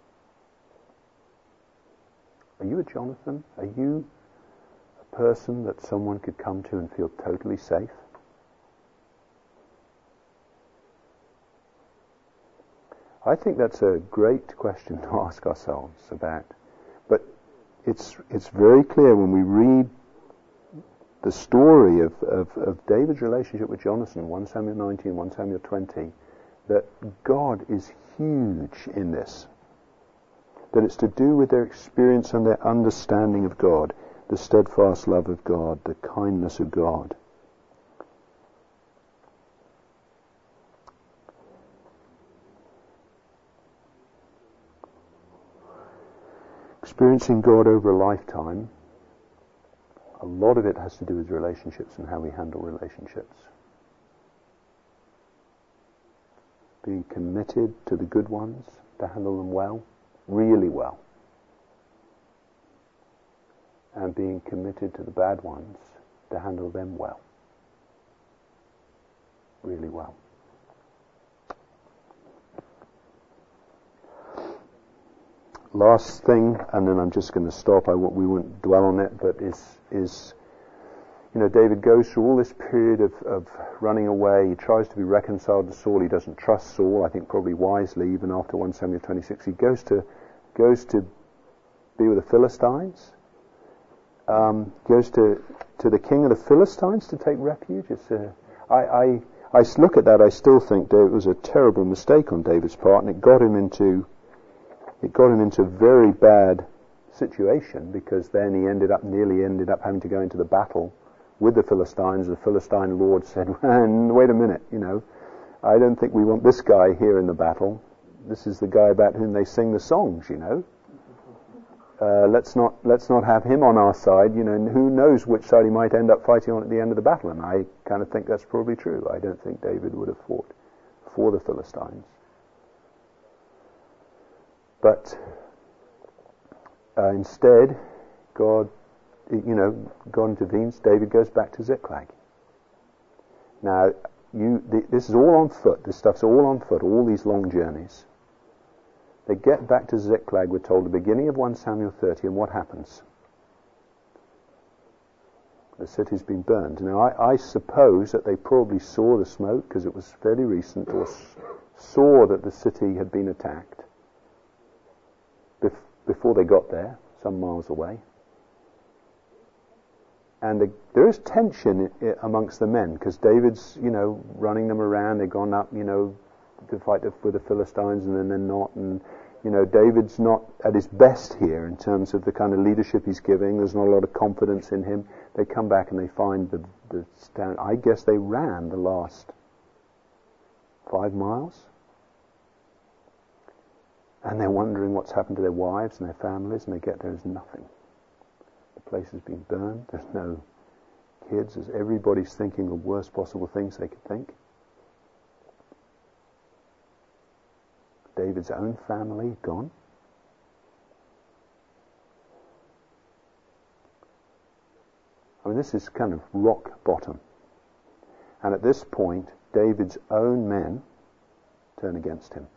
Are you a Jonathan? Are you a person that someone could come to and feel totally safe? I think that's a great question to ask ourselves about. But it's it's very clear when we read the story of, of, of David's relationship with Jonathan, First Samuel nineteen, First Samuel twenty, that God is huge in this. That it's to do with their experience and their understanding of God, the steadfast love of God, the kindness of God. Experiencing God over a lifetime, a lot of it has to do with relationships and how we handle relationships. Being committed to the good ones, to handle them well, really well. And being committed to the bad ones, to handle them well. Really well. Last thing, and then I'm just going to stop, I won't, we won't dwell on it, but is, is you know, David goes through all this period of, of running away. He tries to be reconciled to Saul. He doesn't trust Saul, I think probably wisely, even after First Samuel twenty-six. He goes to goes to be with the Philistines. Um, goes to to the king of the Philistines to take refuge. It's a, I, I, I look at that, I still think that it was a terrible mistake on David's part, and it got him into it got him into a very bad situation, because then he ended up nearly ended up having to go into the battle with the Philistines. The Philistine lord said, wait a minute, you know, I don't think we want this guy here in the battle. This is the guy about whom they sing the songs, you know. Uh, let's not let's not have him on our side, you know, and who knows which side he might end up fighting on at the end of the battle. And I kind of think that's probably true. I don't think David would have fought for the Philistines. But uh, instead, God, you know, God intervenes. David goes back to Ziklag. Now, you, th- this is all on foot. This stuff's all on foot. All these long journeys. They get back to Ziklag, we're told, the beginning of First Samuel thirty, and what happens? The city's been burned. Now, I, I suppose that they probably saw the smoke, because it was fairly recent, or s- saw that the city had been attacked bef- before they got there, some miles away. And the, there is tension I- I amongst the men, because David's, you know, running them around. They've gone up, you know, to fight the, with the Philistines, and then they're not. And, you know, David's not at his best here in terms of the kind of leadership he's giving. There's not a lot of confidence in him. They come back and they find the, the stand. I guess they ran the last five miles. And they're wondering what's happened to their wives and their families, and they get there, there's nothing. The place has been burned. There's no kids. There's everybody's thinking the worst possible things they could think. David's own family gone. I mean, this is kind of rock bottom. And at this point, David's own men turn against him.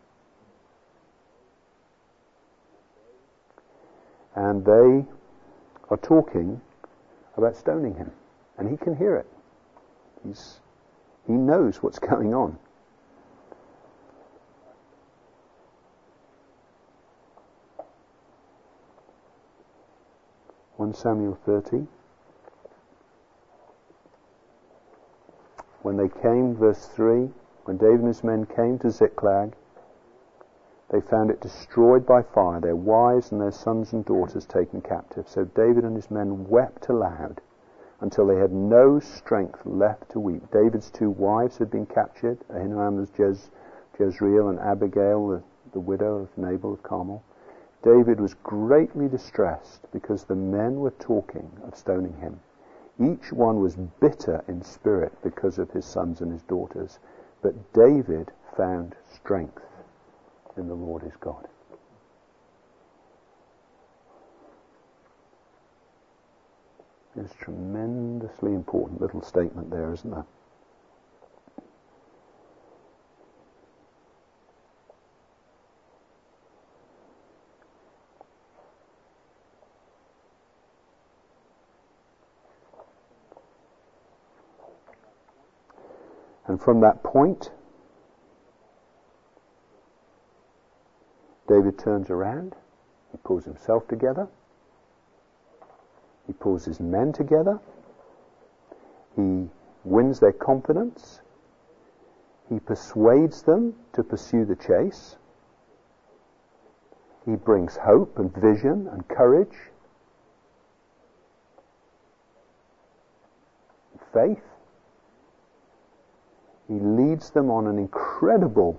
And they are talking about stoning him. And he can hear it. He's, he knows what's going on. First Samuel thirty. When they came, verse three, when David and his men came to Ziklag, they found it destroyed by fire, their wives and their sons and daughters taken captive. So David and his men wept aloud until they had no strength left to weep. David's two wives had been captured. Ahinoam was Jez, Jezreel, and Abigail, the, the widow of Nabal of Carmel. David was greatly distressed because the men were talking of stoning him. Each one was bitter in spirit because of his sons and his daughters. But David found strength in the Lord his God. There's a tremendously important little statement there, isn't there? And from that point, David turns around, he pulls himself together, he pulls his men together, he wins their confidence, he persuades them to pursue the chase, he brings hope and vision and courage, faith. He leads them on an incredible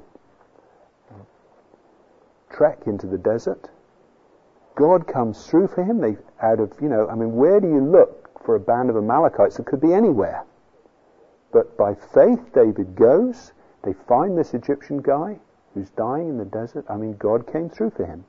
trek into the desert. God comes through for him. They out of, you know, I mean, where do you look for a band of Amalekites? It could be anywhere. But by faith, David goes. They find this Egyptian guy who's dying in the desert. I mean, God came through for him.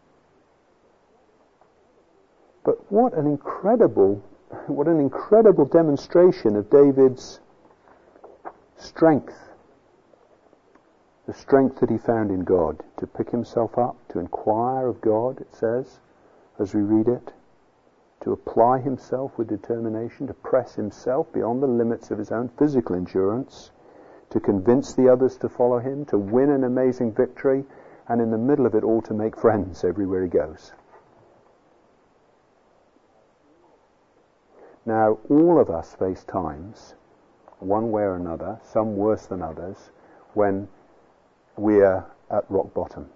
But what an incredible, what an incredible demonstration of David's strength. The strength that he found in God to pick himself up, to inquire of God, it says, as we read it, to apply himself with determination, to press himself beyond the limits of his own physical endurance, to convince the others to follow him, to win an amazing victory, and in the middle of it all to make friends everywhere he goes. Now, all of us face times, one way or another, some worse than others, when we are at rock bottom.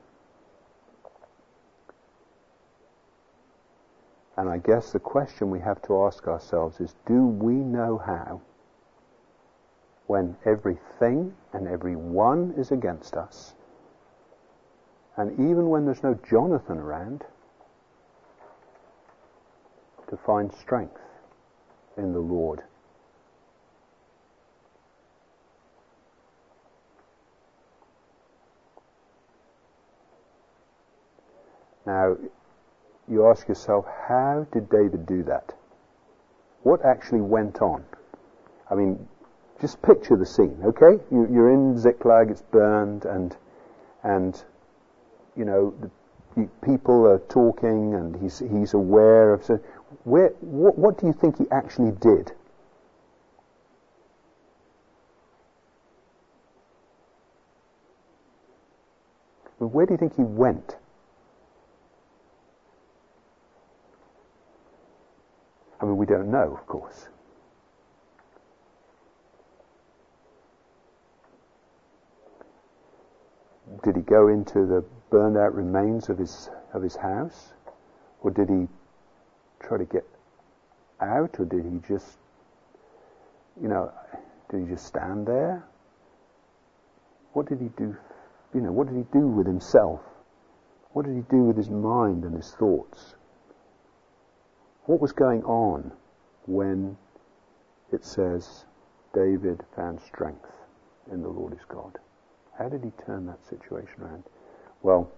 And I guess the question we have to ask ourselves is, do we know how, when everything and everyone is against us, and even when there's no Jonathan around, to find strength in the Lord? Now, you ask yourself, how did David do that? What actually went on? I mean, just picture the scene, okay? You, you're in Ziklag, it's burned, and, and you know, the, people are talking, and he's he's aware of. So, where what, what do you think he actually did? Where do you think he went? I mean, we don't know, of course. Did he go into the burned out remains of his of his house? Or did he try to get out? Or did he just, you know, did he just stand there? What did he do? You know, what did he do with himself? What did he do with his mind and his thoughts? What was going on when it says David found strength in the Lord his God? How did he turn that situation around? Well,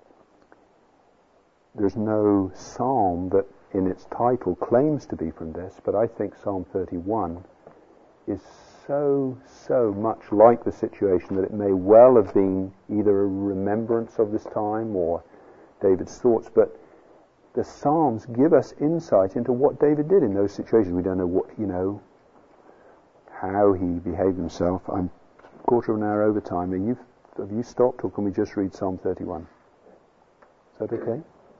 there's no psalm that in its title claims to be from this, but I think Psalm thirty-one is so, so much like the situation that it may well have been either a remembrance of this time or David's thoughts, but the Psalms give us insight into what David did in those situations. We don't know what, you know, how he behaved himself. I'm a quarter of an hour over time. Are you, have you stopped, or can we just read Psalm thirty-one? Is that okay?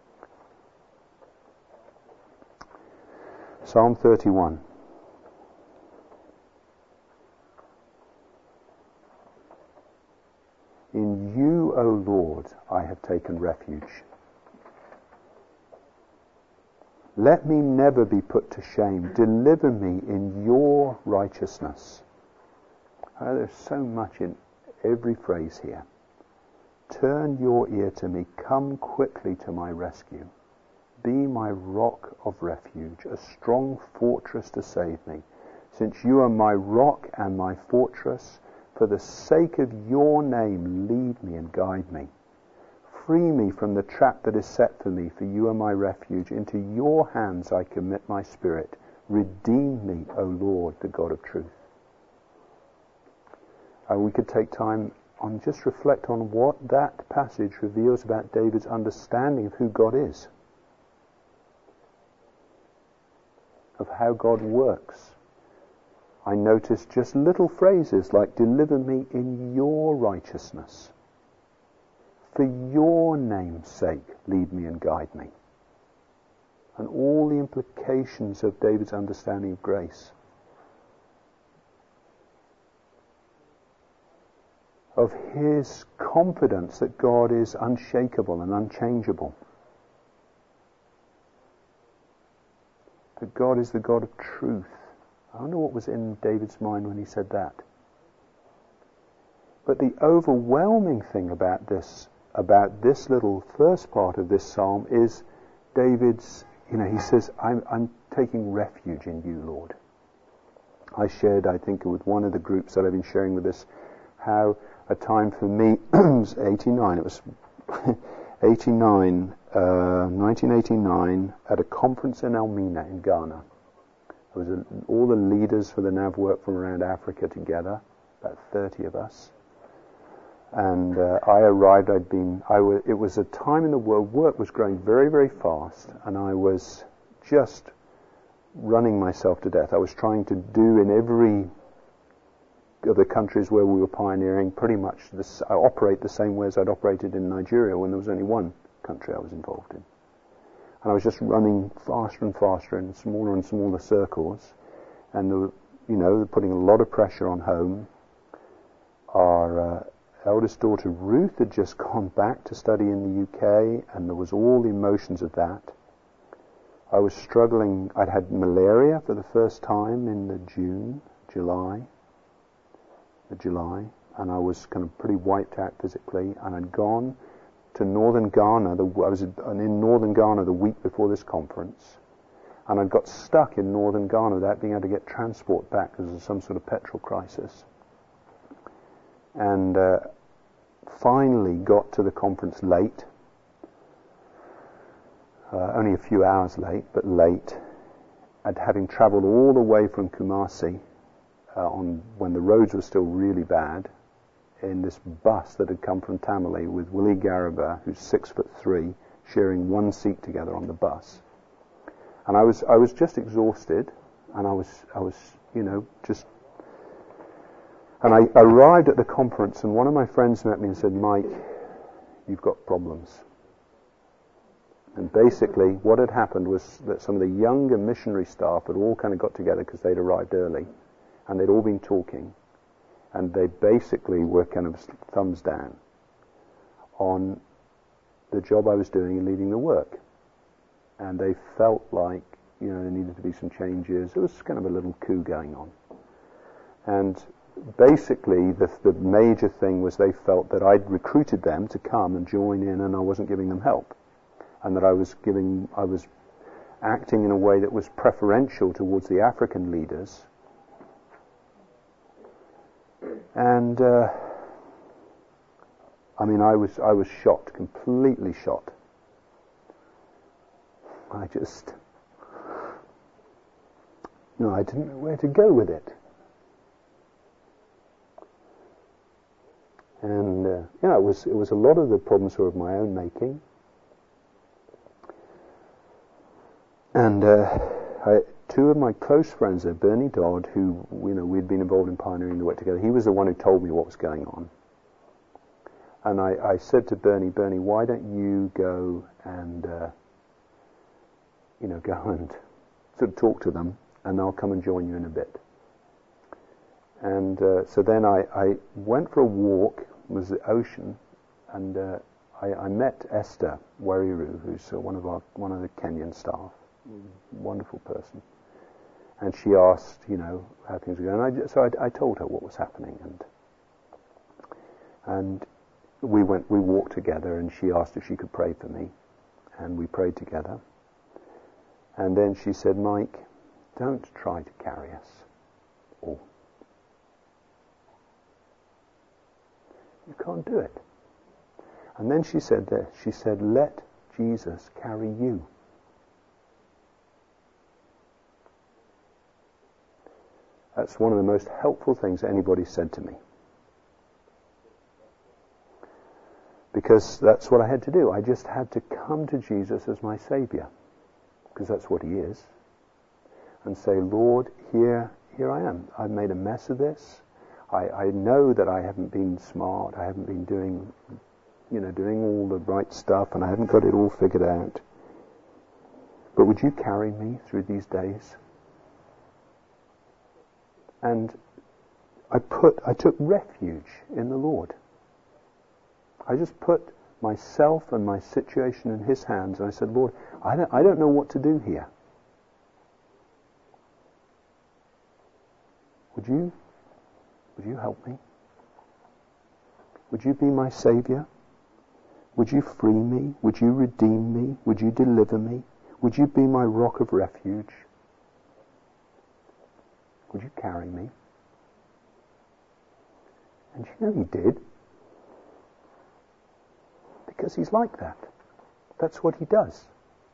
Psalm thirty-one. In you, O Lord, I have taken refuge. Let me never be put to shame. Deliver me in your righteousness. Oh, there's so much in every phrase here. Turn your ear to me. Come quickly to my rescue. Be my rock of refuge, a strong fortress to save me. Since you are my rock and my fortress, for the sake of your name, lead me and guide me. Free me from the trap that is set for me, for you are my refuge. Into your hands I commit my spirit. Redeem me, O Lord, the God of truth. Uh, we could take time on just reflect on what that passage reveals about David's understanding of who God is, of how God works. I noticed just little phrases like, deliver me in your righteousness. For your name's sake, lead me and guide me. And all the implications of David's understanding of grace. Of his confidence that God is unshakable and unchangeable. That God is the God of truth. I wonder what was in David's mind when he said that. But the overwhelming thing about this, about this little first part of this psalm is David's, you know, he says, I'm, I'm taking refuge in you, Lord. I shared, I think, with one of the groups that I've been sharing with this, how a time for me was eighty-nine. It was eighty-nine, uh, nineteen eighty-nine, at a conference in Elmina in Ghana. There was a, all the leaders for the N A V work from around Africa together, about thirty of us. And uh, I arrived, I'd been, I w- it was a time in the world, work was growing very, very fast, and I was just running myself to death. I was trying to do in every of the countries where we were pioneering pretty much this, I operate the same way as I'd operated in Nigeria when there was only one country I was involved in. And I was just running faster and faster in smaller and smaller circles, and the, you know, putting a lot of pressure on home. Our uh, eldest daughter Ruth had just gone back to study in the U K, and there was all the emotions of that. I was struggling. I'd had malaria for the first time in the June, July, the July, and I was kind of pretty wiped out physically, and I'd gone to northern Ghana. The, I was in northern Ghana the week before this conference, and I got stuck in northern Ghana without being able to get transport back because of some sort of petrol crisis. And uh, finally got to the conference late, uh, only a few hours late, but late, and having travelled all the way from Kumasi uh, on when the roads were still really bad, in this bus that had come from Tamale with Willie Garaba, who's six foot three, sharing one seat together on the bus. And I was I was just exhausted, and I was I was you know just. And I arrived at the conference, and one of my friends met me and said, "Mike, you've got problems." And basically, what had happened was that some of the younger missionary staff had all kind of got together because they'd arrived early, and they'd all been talking, and they basically were kind of thumbs down on the job I was doing in leading the work. And they felt like, you know, there needed to be some changes. There was kind of a little coup going on. And basically, the, the major thing was they felt that I'd recruited them to come and join in, and I wasn't giving them help, and that I was giving, I was acting in a way that was preferential towards the African leaders. And uh, I mean, I was I was shocked, completely shocked. I just, you know, I didn't know where to go with it. And, uh, you know, it was, it was a lot of the problems were of my own making. And uh, I, two of my close friends there, Bernie Dodd, who, you know, we'd been involved in pioneering the work together, he was the one who told me what was going on. And I, I said to Bernie, Bernie, why don't you go and, uh, you know, go and sort of talk to them, and I'll come and join you in a bit. And uh, so then I, I went for a walk. It was the ocean, and uh, I, I met Esther Wariru, who's uh, one of our one of the Kenyan staff, wonderful person. And she asked, you know, how things were going. And I, so I, I told her what was happening, and and we went, we walked together, and she asked if she could pray for me, and we prayed together. And then she said, Mike, don't try to carry us all. You can't do it. And then she said this, she said, let Jesus carry you. That's one of the most helpful things anybody said to me. Because that's what I had to do. I just had to come to Jesus as my Savior, because that's what He is, and say, Lord, here, here I am. I've made a mess of this. I, I know that I haven't been smart. I haven't been doing, you know, doing all the right stuff, and I haven't got it all figured out. But would you carry me through these days? And I put, I took refuge in the Lord. I just put myself and my situation in His hands, and I said, Lord, I don't, I don't know what to do here. Would you, would you help me? Would you be my Savior? Would you free me? Would you redeem me? Would you deliver me? Would you be my rock of refuge? Would you carry me? And you know He did. Because He's like that. That's what He does.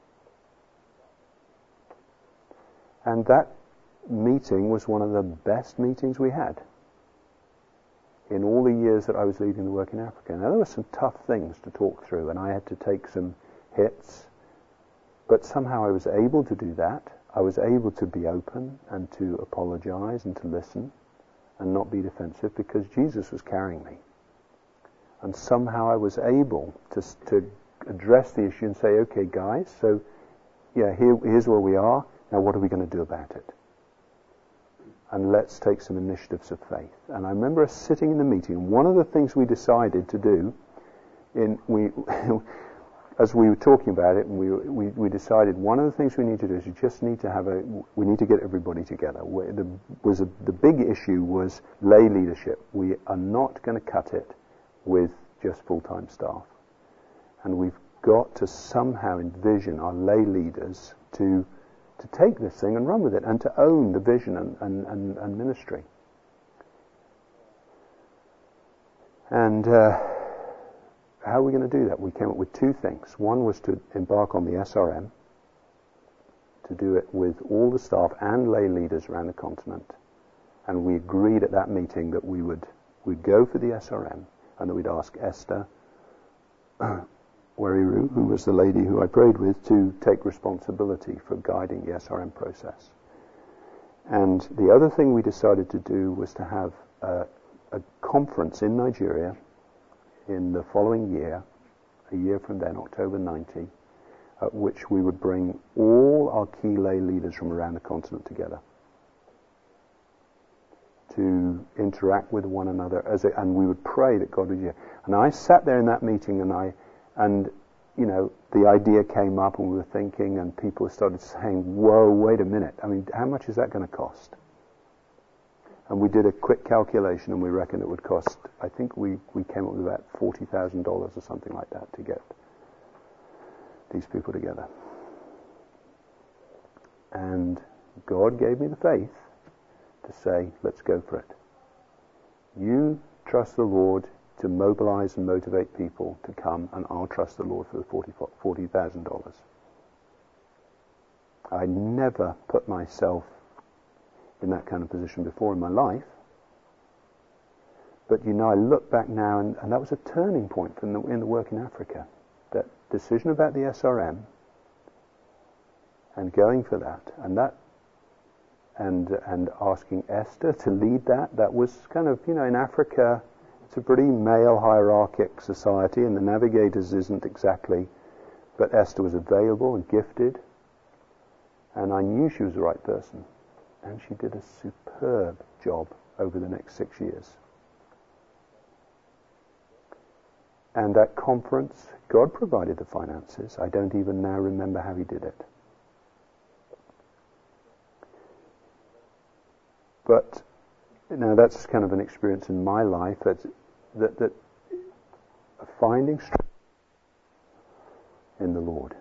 And that meeting was one of the best meetings we had in all the years that I was leading the work in Africa. Now, there were some tough things to talk through, and I had to take some hits, but somehow I was able to do that. I was able to be open and to apologize and to listen and not be defensive, because Jesus was carrying me. And somehow I was able to to address the issue and say, okay, guys, so yeah, here, here's where we are. Now what are we going to do about it? And let's take some initiatives of faith. And I remember us sitting in the meeting, and one of the things we decided to do, in we, as we were talking about it, and we, we we decided one of the things we need to do is we just need to have a, we need to get everybody together. The, was a, the big issue was lay leadership. We are not going to cut it with just full-time staff. And we've got to somehow envision our lay leaders to to take this thing and run with it, and to own the vision and, and, and, and ministry. And uh, how are we going to do that? We came up with two things. One was to embark on the S R M, to do it with all the staff and lay leaders around the continent. And we agreed at that meeting that we would we'd go for the S R M, and that we'd ask Esther Weriru, who was the lady who I prayed with, to take responsibility for guiding the S R M process. And the other thing we decided to do was to have a, a conference in Nigeria in the following year, a year from then, October ninety, at which we would bring all our key lay leaders from around the continent together to interact with one another, as a, and we would pray that God would hear. And I sat there in that meeting, and I, and you know, the idea came up, and we were thinking, and people started saying, "Whoa, wait a minute! I mean, how much is that going to cost?" And we did a quick calculation, and we reckoned it would cost. I think we we came up with about forty thousand dollars or something like that to get these people together. And God gave me the faith to say, let's go for it. You trust the Lord to mobilize and motivate people to come, and I'll trust the Lord for the forty thousand dollars. I never put myself in that kind of position before in my life. But, you know, I look back now, and, and that was a turning point from the, in the work in Africa. That decision about the S R M and going for that, and that and and asking Esther to lead that, that was kind of, you know, in Africa, it's a pretty male hierarchic society, and the Navigators isn't exactly, but Esther was available and gifted, and I knew she was the right person, and she did a superb job over the next six years. And that conference, God provided the finances. I don't even now remember how he did it. But, you know, that's kind of an experience in my life that's, that, that finding strength in the Lord.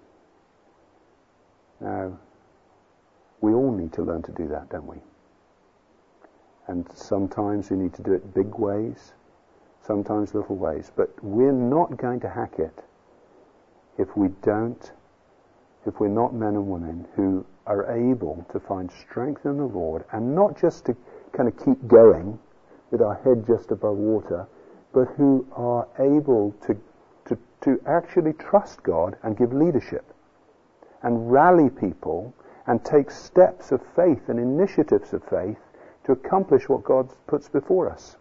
Now, we all need to learn to do that, don't we? And sometimes we need to do it big ways, sometimes little ways. But we're not going to hack it if we don't, if we're not men and women who are able to find strength in the Lord, and not just to kind of keep going with our head just above water, but who are able to, to, to actually trust God and give leadership and rally people and take steps of faith and initiatives of faith to accomplish what God puts before us.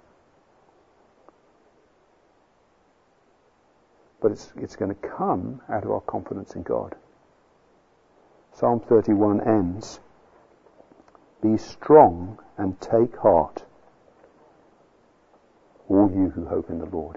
But it's, it's going to come out of our confidence in God. Psalm thirty-one ends, "Be strong and take heart, all you who hope in the Lord."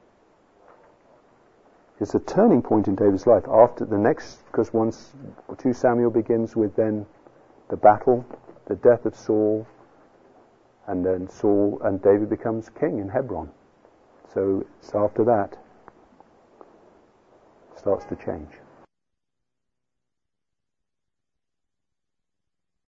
It's a turning point in David's life after the next, because once two Samuel begins with then the battle, the death of Saul, and then Saul and David becomes king in Hebron. So it's after that starts to change.